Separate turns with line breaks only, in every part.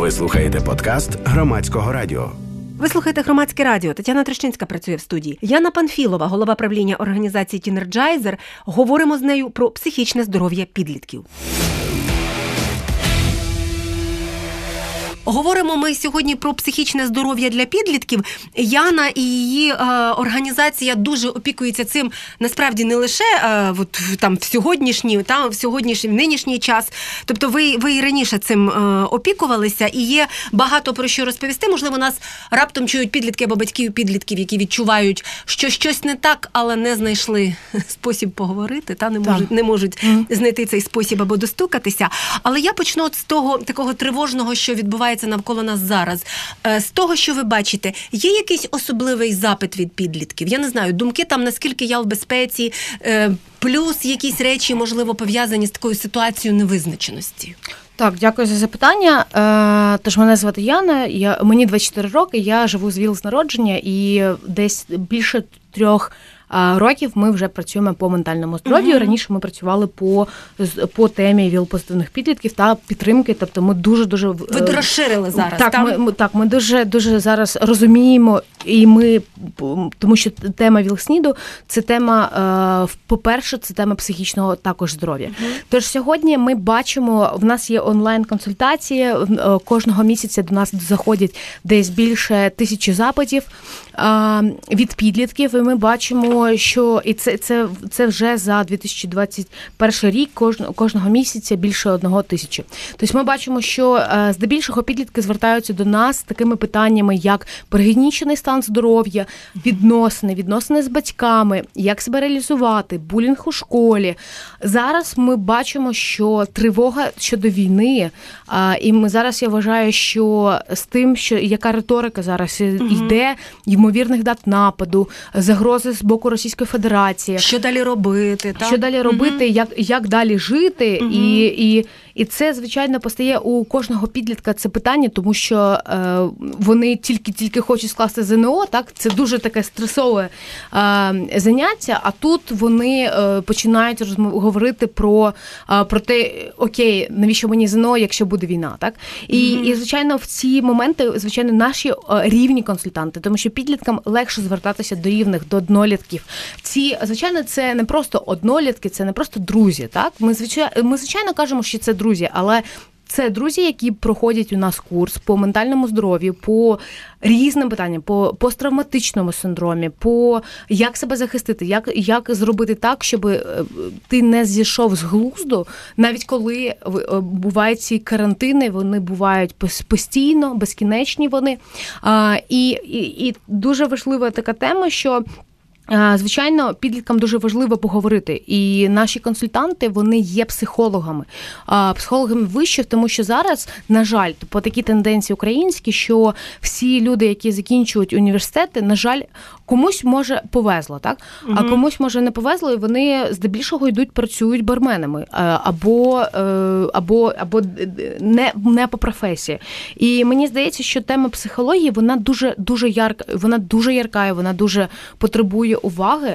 Ви слухаєте подкаст Громадського радіо.
Ви слухаєте Громадське радіо. Тетяна Трещинська працює в студії. Яна Панфілова, голова правління організації «Тінерджайзер». Говоримо з нею про психічне здоров'я підлітків. Говоримо ми сьогодні про психічне здоров'я для підлітків. Яна і її організація дуже опікується цим, насправді, не лише в нинішній час. Тобто ви і раніше цим опікувалися, і є багато про що розповісти. Можливо, нас раптом чують підлітки або батьків підлітків, які відчувають, що щось не так, але не знайшли спосіб поговорити, не можуть знайти цей спосіб або достукатися. Але я почну з того такого тривожного, що відбувається навколо нас зараз. З того, що ви бачите, є якийсь особливий запит від підлітків? Я не знаю, думки там, наскільки я в безпеці, плюс якісь речі, можливо, пов'язані з такою ситуацією невизначеності?
Так, дякую за запитання. Тож, мене звати Яна, мені 24 роки, я живу з ВІЛ з народження, і десь більше 3 років ми вже працюємо по ментальному здоров'ю. Раніше ми працювали по темі ВІЛ-позитивних підлітків та підтримки, тобто ми дуже-дуже... Ви
розширили зараз,
так? Ми дуже зараз розуміємо, і ми, тому що тема ВІЛ-СНІДу – це тема, по-перше, це тема психічного також здоров'я. Тож сьогодні ми бачимо, в нас є онлайн-консультації, кожного місяця до нас заходять десь більше 1000 запитів від підлітків, і ми бачимо, що і це вже за 2021 рік кожного місяця більше 1000. Тобто ми бачимо, що здебільшого підлітки звертаються до нас з такими питаннями, як пригнічений стан здоров'я, відносини з батьками, як себе реалізувати, булінг у школі. Зараз ми бачимо, що тривога щодо війни, і я вважаю, що з тим, що яка риторика зараз йде, ймовірних дат нападу, загрози з боку Російської Федерації.
Що далі робити? Так?
Що далі робити, як далі жити. І це, звичайно, постає у кожного підлітка це питання, тому що вони тільки хочуть скласти ЗНО, так? Це дуже таке стресове заняття, а тут вони починають говорити про те, окей, навіщо мені ЗНО, якщо буде війна, так? І, звичайно, в ці моменти, звичайно, наші рівні консультанти, тому що підліткам легше звертатися до рівних, до однолітків. Звичайно, це не просто однолітки, це не просто друзі, так? Ми, звичайно, кажемо, що це друзі, але це друзі, які проходять у нас курс по ментальному здоров'ю, по різним питанням, по посттравматичному синдромі, по як себе захистити, як зробити так, щоб ти не зійшов з глузду, навіть коли бувають ці карантини, вони бувають постійно, безкінечні вони. І дуже важлива така тема, що звичайно, підліткам дуже важливо поговорити. І наші консультанти, вони є психологами. Психологами вищих, тому що зараз, на жаль, по такій тенденції українській, що всі люди, які закінчують університети, на жаль, комусь, може, повезло, так? А комусь, може, не повезло, і вони здебільшого йдуть, працюють барменами. Або не по професії. І мені здається, що тема психології, вона дуже ярка, і вона дуже потребує уваги,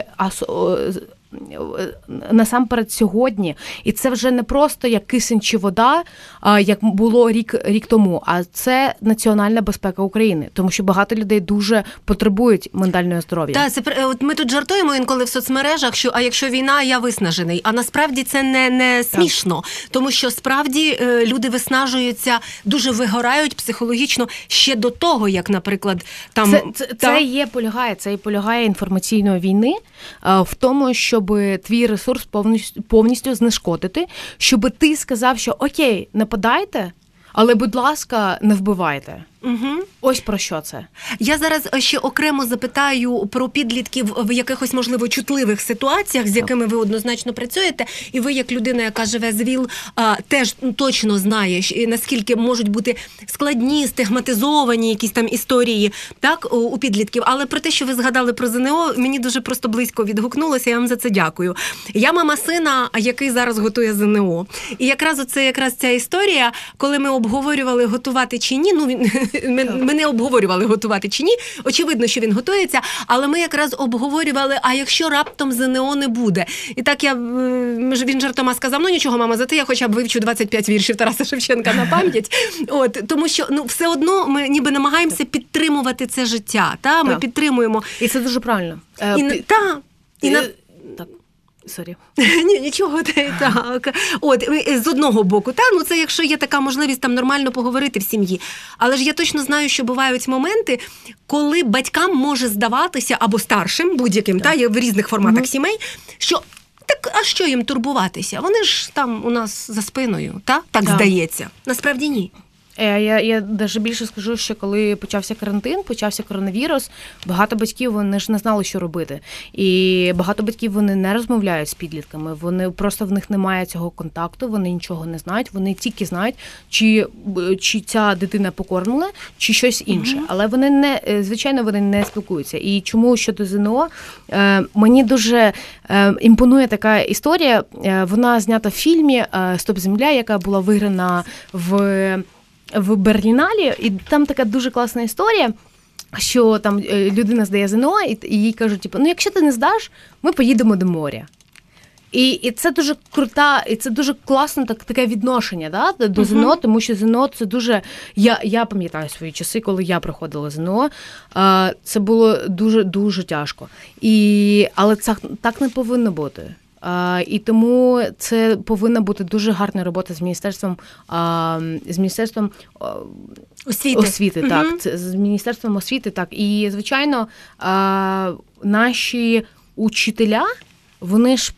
насамперед сьогодні. І це вже не просто як кисень чи вода, як було рік тому, а це національна безпека України. Тому що багато людей дуже потребують ментального здоров'я.
Так, от ми тут жартуємо інколи в соцмережах, що якщо війна, я виснажений. А насправді це не смішно. Тому що справді люди виснажуються, дуже вигорають психологічно ще до того, як, наприклад, там...
Це і полягає інформаційної війни в тому, щоб твій ресурс повністю знешкодити, щоб ти сказав, що окей, нападайте, але, будь ласка, не вбивайте. Ось про що це.
Я зараз ще окремо запитаю про підлітків в якихось, можливо, чутливих ситуаціях, з якими ви однозначно працюєте, і ви, як людина, яка живе з ВІЛ, теж точно знає, наскільки можуть бути складні, стигматизовані якісь там історії, так, у підлітків. Але про те, що ви згадали про ЗНО, мені дуже просто близько відгукнулося, я вам за це дякую. Я мама сина, який зараз готує ЗНО. І якраз ця історія, коли ми обговорювали, готувати чи ні, ми не обговорювали, готувати чи ні. Очевидно, що він готується, але ми якраз обговорювали, а якщо раптом ЗНО не буде. І так він жартома сказав, ну нічого, мама, зате я хоча б вивчу 25 віршів Тараса Шевченка на пам'ять. Тому що все одно ми ніби намагаємося підтримувати це життя. Ми підтримуємо.
І це дуже правильно. Так. Сорі.
Ні, нічого, так. З одного боку, це якщо є така можливість там нормально поговорити в сім'ї. Але ж я точно знаю, що бувають моменти, коли батькам може здаватися, або старшим, будь-яким, є в різних форматах сімей, що так, а що їм турбуватися? Вони ж там у нас за спиною, так здається. Насправді ні.
Я навіть більше скажу, що коли почався карантин, почався коронавірус, багато батьків, вони ж не знали, що робити. І багато батьків, вони не розмовляють з підлітками, вони просто в них немає цього контакту, вони нічого не знають, вони тільки знають, чи ця дитина покормлена, чи щось інше. Але вони звичайно, вони не спілкуються. І чому щодо ЗНО, мені дуже імпонує така історія, вона знята в фільмі «Стоп, земля», яка була виграна в Берліналі, і там така дуже класна історія, що там людина здає ЗНО, і їй кажуть, якщо ти не здаш, ми поїдемо до моря. І це дуже крута, і це дуже класне таке відношення до ЗНО, тому що ЗНО це дуже... Я пам'ятаю свої часи, коли я проходила ЗНО, це було дуже-дуже тяжко. Але це так не повинно бути. І тому це повинна бути дуже гарна робота з міністерством освіти, так, з міністерством освіти, так. І звичайно, наші учителя, вони ж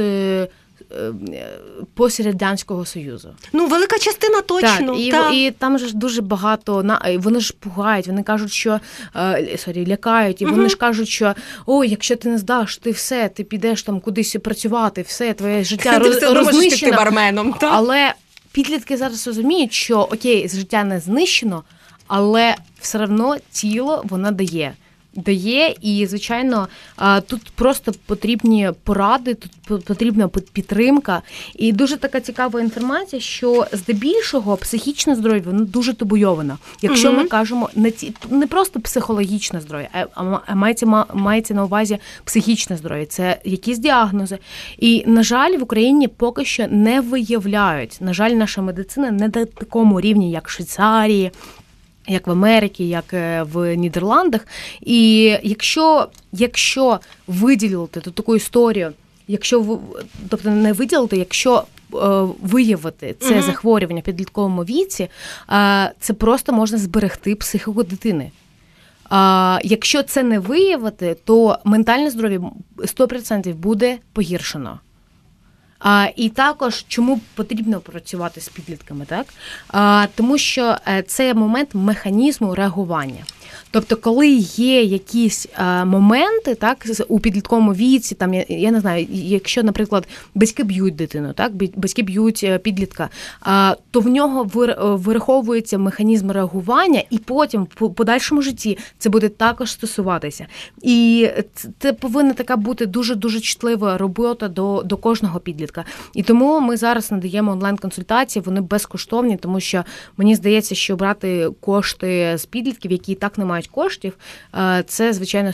пострадянського Союзу.
Велика частина точно.
Так, і там же ж дуже багато, вони ж пугають, вони кажуть, що, лякають, і вони ж кажуть, що, якщо ти не здаш, ти підеш там кудись працювати, все, твоє життя рознищено.
Барменом, так?
Але підлітки зараз розуміють, що, окей, життя не знищено, але все одно тіло воно дає, і, звичайно, тут просто потрібні поради, тут потрібна підтримка. І дуже така цікава інформація, що здебільшого психічне здоров'я, воно дуже табуйовано. Якщо ми кажемо не просто психологічне здоров'я, а мається на увазі психічне здоров'я. Це якісь діагнози. І, на жаль, в Україні поки що не виявляють. На жаль, наша медицина не на такому рівні, як в Швейцарії, як в Америці, як в Нідерландах. І якщо виділити таку історію, тобто не виділити, якщо виявити це захворювання в підлітковому віці, це просто можна зберегти психіку дитини. Якщо це не виявити, то ментальне здоров'я 100% буде погіршено. І також, чому потрібно працювати з підлітками, так? Тому що це момент механізму реагування. Тобто, коли є якісь моменти, так, у підлітковому віці, там, я не знаю, якщо, наприклад, батьки б'ють дитину, так, батьки б'ють підлітка, то в нього вираховується механізм реагування, і потім в подальшому житті це буде також стосуватися. І це повинна така бути дуже-дуже чутлива робота до кожного підлітка. І тому ми зараз надаємо онлайн-консультації, вони безкоштовні, тому що мені здається, що брати кошти з підлітків, які і так не мають коштів, це, звичайно,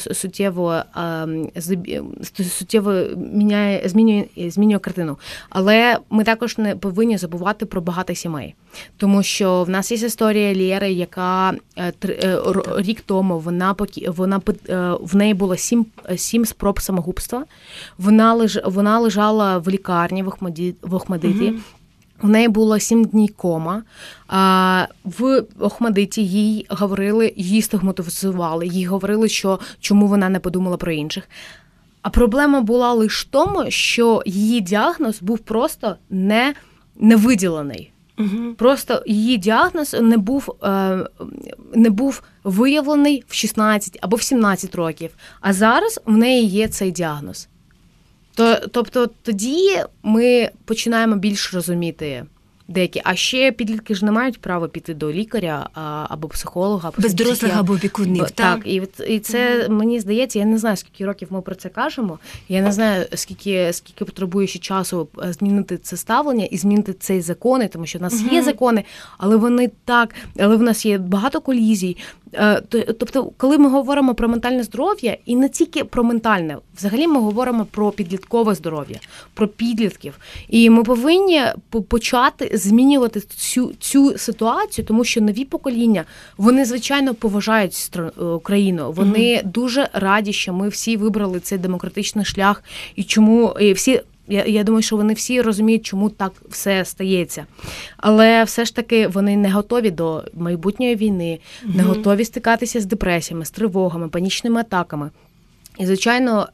суттєво змінює картину. Але ми також не повинні забувати про багатих сімей. Тому що в нас є історія Лєри, яка рік тому, в неї було 7 спроб самогубства. Вона лежала в лікарні в Охмадиті. У неї було 7 днів кома. В Охмадиті її стигматизували, їй говорили, що чому вона не подумала про інших. А проблема була лише в тому, що її діагноз був просто не виділений. Просто її діагноз не був виявлений в 16 або в 17 років. А зараз в неї є цей діагноз. Тобто тоді ми починаємо більш розуміти Деякі. А ще підлітки ж не мають права піти до лікаря або психолога. Або
без дорослих або опікунів.
Так, і це, мені здається, я не знаю, скільки років ми про це кажемо, я не знаю, скільки потребує ще часу змінити це ставлення і змінити цей закони, тому що в нас є закони, але в нас є багато колізій. Тобто, коли ми говоримо про ментальне здоров'я, і не тільки про ментальне, взагалі ми говоримо про підліткове здоров'я, про підлітків. І ми повинні почати змінювати цю ситуацію, тому що нові покоління, вони, звичайно, поважають Україну. Вони дуже раді, що ми всі вибрали цей демократичний шлях, і чому і всі. Я думаю, що вони всі розуміють, чому так все стається. Але все ж таки вони не готові до майбутньої війни, не готові стикатися з депресіями, з тривогами, панічними атаками. І, звичайно,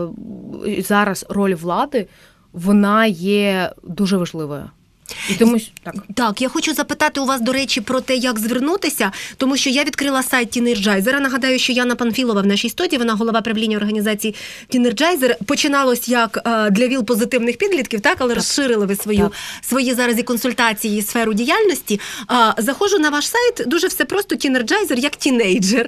зараз роль влади, вона є дуже важливою. І тому,
так, я хочу запитати у вас, до речі, про те, як звернутися, тому що я відкрила сайт Тінейджайзера. Нагадаю, що Яна Панфілова в нашій студії, вона голова правління організації Тінейджайзер. Починалось як для ВІЛ-позитивних підлітків, так, але розширили ви свої зараз і консультації, і сферу діяльності. Заходжу на ваш сайт, дуже все просто, Тінейджайзер, як тінейджер.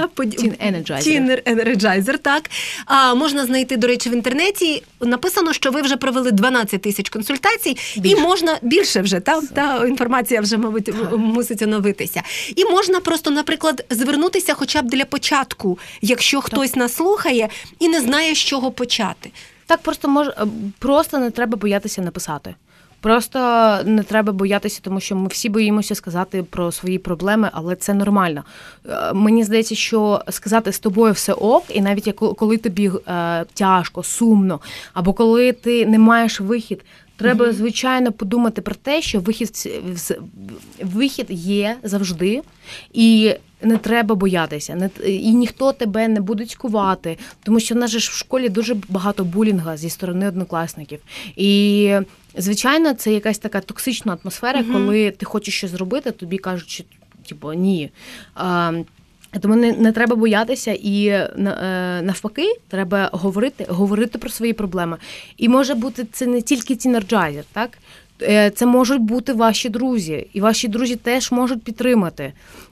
Тінейджайзер, так. Можна знайти, до речі, в інтернеті. Написано, що ви вже провели 12 тисяч консультацій, і можна більше вже, та інформація вже, мабуть, мусить оновитися. І можна просто, наприклад, звернутися хоча б для початку, якщо хтось нас слухає і не знає, з чого почати.
Так, просто не треба боятися написати. Просто не треба боятися, тому що ми всі боїмося сказати про свої проблеми, але це нормально. Мені здається, що сказати з тобою все ок, і навіть коли тобі тяжко, сумно, або коли ти не маєш вихід, треба, звичайно, подумати про те, що вихід є завжди, і не треба боятися. І ніхто тебе не буде цькувати, тому що в нас же ж в школі дуже багато булінга зі сторони однокласників. І, звичайно, це якась така токсична атмосфера, коли ти хочеш щось зробити, тобі кажуть, що, типу, ні. Тому не треба боятися і навпаки, треба говорити про свої проблеми. І може бути це не тільки Тінейджайзер, так? Це можуть бути ваші друзі, і ваші друзі теж можуть підтримати.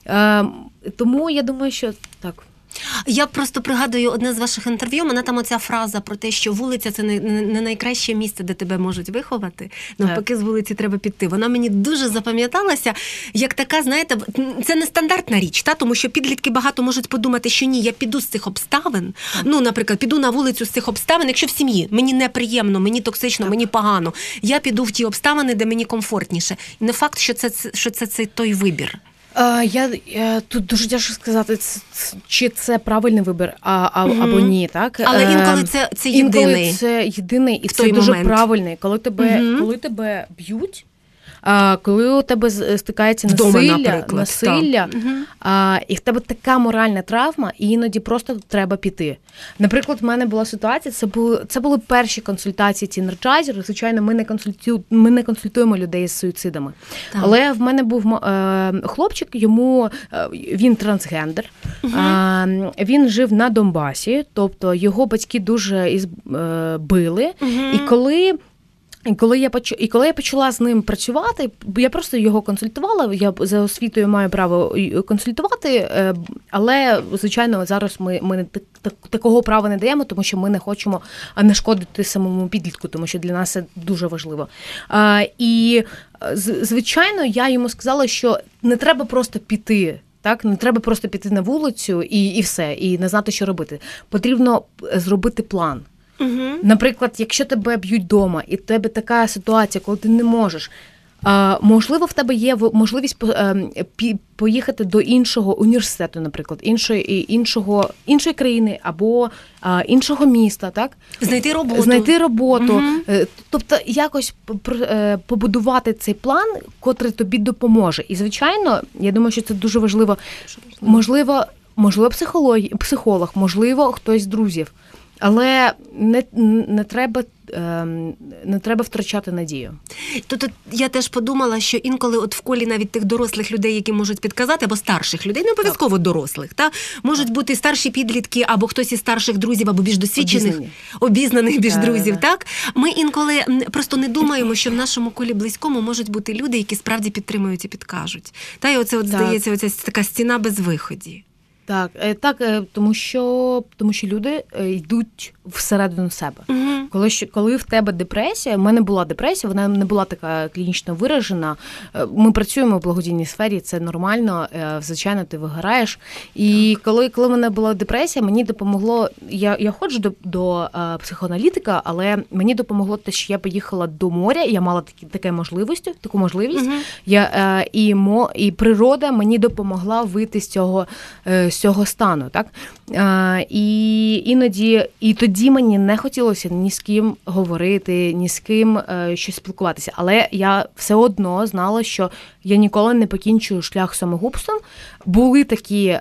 Тому я думаю, що так.
Я просто пригадую одне з ваших інтерв'ю, мене там оця фраза про те, що вулиця – це не найкраще місце, де тебе можуть виховати, навпаки, з вулиці треба піти. Вона мені дуже запам'яталася, як така, знаєте, це не стандартна річ, тому що підлітки багато можуть подумати, що ні, я піду з цих обставин, наприклад, піду на вулицю з цих обставин, якщо в сім'ї, мені неприємно, мені токсично, мені погано, я піду в ті обставини, де мені комфортніше. І не факт, що це той вибір.
Я тут дуже тяжко сказати, чи це правильний вибір або ні, так?
Але інколи це єдиний.
Інколи це єдиний, і це дуже правильний. Коли тебе б'ють, коли у тебе стикається насилля, і в тебе така моральна травма, і іноді просто треба піти. Наприклад, в мене була ситуація, це були перші консультації Тінейджайзеру. Звичайно, ми не консультуємо людей з суїцидами. Так. Але в мене був хлопчик, він трансгендер, він жив на Донбасі, тобто його батьки дуже били, і коли я почала з ним працювати, я просто його консультувала, я за освітою маю право консультувати, але, звичайно, зараз ми такого права не даємо, тому що ми не хочемо нашкодити самому підлітку, тому що для нас це дуже важливо. І, звичайно, я йому сказала, що не треба просто піти. Так, не треба просто піти на вулицю і все, і не знати, що робити. Потрібно зробити план. Наприклад, якщо тебе б'ють вдома, і в тебе така ситуація, коли ти не можеш, можливо, в тебе є можливість поїхати до іншого університету, наприклад, іншої країни або іншого міста, так? Знайти роботу. Тобто якось побудувати цей план, котрий тобі допоможе. І, звичайно, я думаю, що це дуже важливо. Можливо, психолог, можливо, хтось з друзів. Але не треба втрачати надію.
Тут я теж подумала, що інколи от в колі навіть тих дорослих людей, які можуть підказати, або старших людей, не обов'язково дорослих, можуть бути старші підлітки, або хтось із старших друзів, або більш досвідчених, обізнаних більш друзів. Так? Ми інколи просто не думаємо, що в нашому колі близькому можуть бути люди, які справді підтримують і підкажуть. І оце здається, оця така стіна без виходу.
Так, тому що люди йдуть всередину себе. Коли в тебе депресія, в мене була депресія, вона не була така клінічно виражена. Ми працюємо в благодійній сфері, це нормально, звичайно, ти вигораєш. І коли в мене була депресія, мені допомогло, я ходжу до психоаналітика, але мені допомогло те, що я поїхала до моря, я мала таку можливість, і природа мені допомогла вийти з цього стану, так? І тоді мені не хотілося ні з ким говорити, ні з ким щось спілкуватися. Але я все одно знала, що я ніколи не покінчу шлях самогубством. Були такі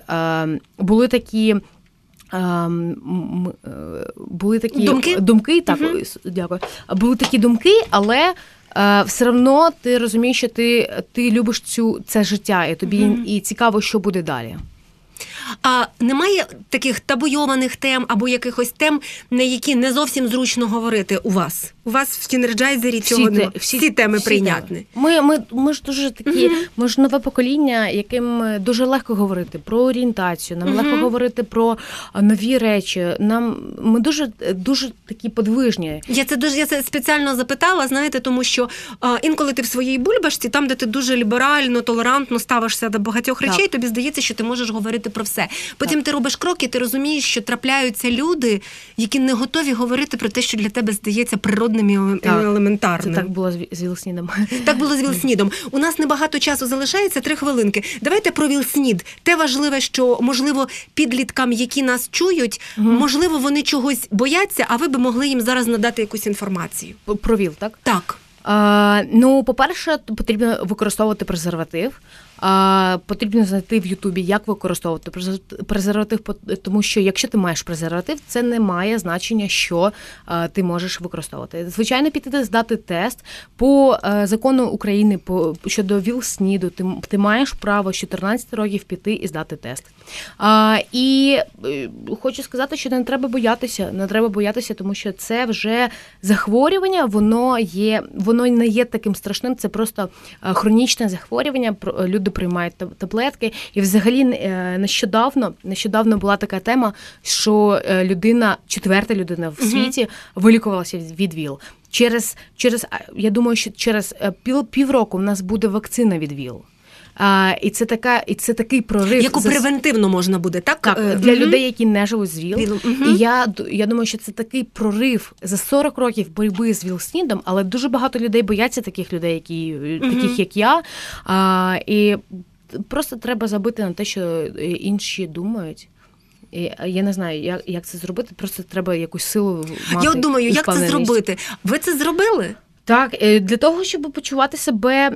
думки, так, дякую. Були такі думки, але все одно ти розумієш, що ти любиш це життя, і тобі і цікаво, що буде далі.
А немає таких табуйованих тем або якихось тем, на які не зовсім зручно говорити у вас? У вас в Тінерджайзері цього немає? Всі теми прийнятні.
Ми ж дуже такі, ми ж нове покоління, яким дуже легко говорити про орієнтацію, нам легко говорити про нові речі. Ми дуже такі подвижні.
Я це спеціально запитала, знаєте, тому що інколи ти в своїй бульбашці, там, де ти дуже ліберально, толерантно ставишся до багатьох речей, тобі здається, що ти можеш говорити про все. Потім ти робиш кроки, ти розумієш, що трапляються люди, які не готові говорити про те, що для тебе здається природним і елементарним.
Це так було з Вілснідом.
Так було з Вілснідом. У нас небагато часу залишається, 3 хвилинки. Давайте про Вілснід. Те важливе, що, можливо, підліткам, які нас чують, можливо, вони чогось бояться, а ви би могли їм зараз надати якусь інформацію.
Про ВІЛ, так?
Так.
По-перше, потрібно використовувати презерватив. Потрібно знайти в Ютубі, як використовувати презерватив, тому що якщо ти маєш презерватив, це не має значення, що ти можеш використовувати. Звичайно, піти здати тест. По закону України щодо ВІЛ-СНІДу ти маєш право з 14 років піти і здати тест. І хочу сказати, що не треба боятися, тому що це вже захворювання, воно не є таким страшним, це просто хронічне захворювання, люди приймають таблетки. І взагалі нещодавно була така тема, що четверта людина в світі вилікувалася від ВІЛ. Я думаю, що через півроку в нас буде вакцина від ВІЛ. І це такий прорив.
Яку превентивно можна буде, так?
Так, для людей, які не живуть з ВІЛ. І я думаю, що це такий прорив за 40 років боротьби з ВІЛ-СНІДом, але дуже багато людей бояться таких людей, таких як я. І просто треба забити на те, що інші думають. Я не знаю, як це зробити, просто треба якусь силу мати.
Я думаю, як це зробити? Ви це зробили?
Так, для того, щоб почувати себе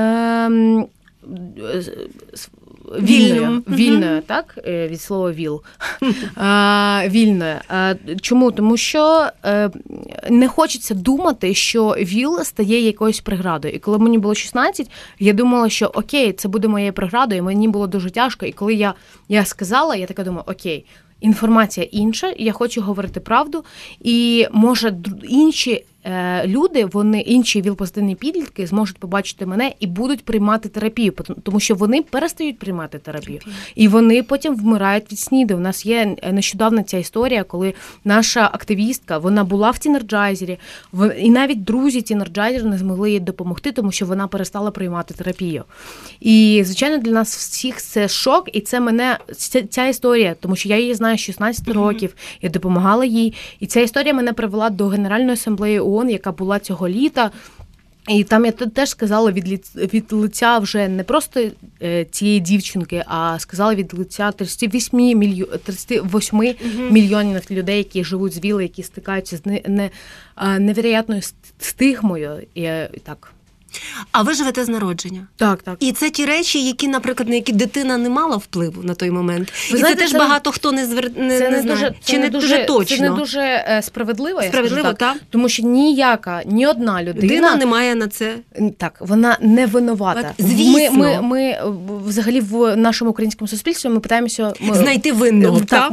вільною, так? Від слова «віл». Вільною. Чому? Тому що не хочеться думати, що ВІЛ стає якоюсь преградою. І коли мені було 16, я думала, що окей, це буде моєю преградою, і мені було дуже тяжко. І коли я сказала, я така думаю, окей, інформація інша, я хочу говорити правду, і може інші люди, інші ВІЛ-позитивні підлітки зможуть побачити мене і будуть приймати терапію, тому що вони перестають приймати терапію. І вони потім вмирають від СНІДу. У нас є нещодавно ця історія, коли наша активістка, вона була в Тінерджайзері, і навіть друзі Тінерджайзера не змогли їй допомогти, тому що вона перестала приймати терапію. І, звичайно, для нас всіх це шок, і ця історія, тому що я її знаю з 16 років, я допомагала їй, і ця історія мене привела до Генеральної асамблеї ООН, яка була цього літа. І там я теж сказала від лиця вже не просто цієї дівчинки, а сказала від лиця 38 мільйонів людей, які живуть з ВІЛ, які стикаються з невероятною стигмою. І так.
А ви живете з народження.
Так.
І це ті речі, які, наприклад, на які дитина не мала впливу на той момент.
Ви
і
знаєте,
це теж багато хто не знає. Чи не дуже точно?
Це не дуже справедливо, я скажу так.
Так.
Тому що ні одна
людина не має на це.
Так, вона не винувата.
Звісно.
Ми взагалі в нашому українському суспільстві ми питаємося
знайти винного.
Так,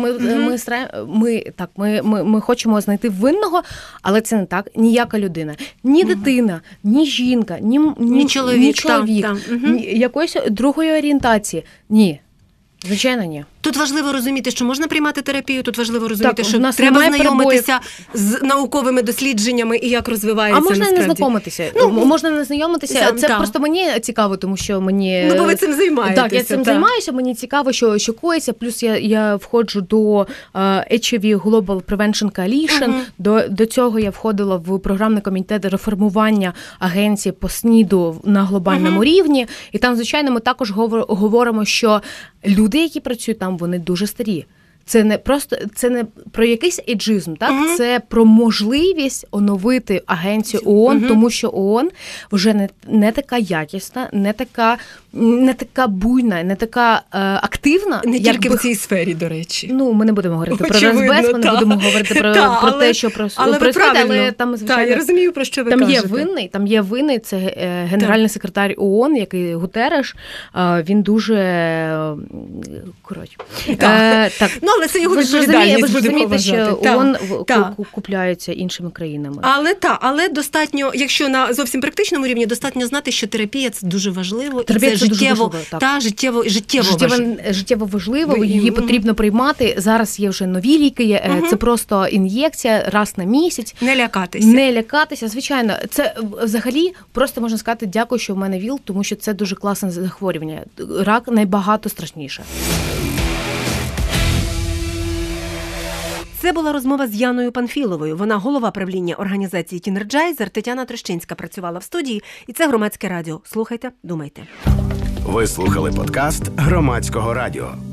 ми хочемо знайти винного, але це не так. Ніяка людина, ні дитина, ні жінка, ні чоловік, якоїсь другої орієнтації. Ні. Звичайно, ні.
Тут важливо розуміти, що можна приймати терапію, тут важливо розуміти, що треба знайомитися з науковими дослідженнями і як розвивається насправді.
А можна не знайомитися. Можна не знайомитися. Це просто мені цікаво, тому що мені...
бо ви цим займаєтеся.
Так, я цим займаюся, мені цікаво, що коїться. Плюс я входжу до HIV Global Prevention Coalition. До цього я входила в програмний комітет реформування агенції по СНІДу на глобальному рівні. І там, звичайно, ми також говоримо, що люди, які працюють там, вони дуже старі. Це не про якийсь еджизм, так? Це про можливість оновити агенцію ООН, тому що ООН вже не така якісна, не така буйна, не така активна.
Не тільки в цій сфері, до речі.
Ми не будемо говорити про розбез, ми не будемо говорити про те, що происходить, але там, звичайно,
я розумію, про що ви кажете.
Там є винний, це генеральний секретар ООН, який Гутереш, він дуже... Коротше.
Так. Але це його відповідальність, будемо вважати.
Що ООН купляється іншими країнами.
Але достатньо, якщо на зовсім практичному рівні, достатньо знати, що терапія – це дуже важливо.
Терапія – це життєво важливо, її потрібно приймати. Зараз є вже нові ліки, це просто ін'єкція раз на місяць.
Не
лякатися, звичайно. Це взагалі просто можна сказати, дякую, що в мене ВІЛ, тому що це дуже класне захворювання. Рак набагато страшніше.
Це була розмова з Яною Панфіловою. Вона голова правління організації «Тінерджайзер». Тетяна Трещинська працювала в студії. І це Громадське радіо. Слухайте, думайте.
Ви слухали подкаст Громадського радіо.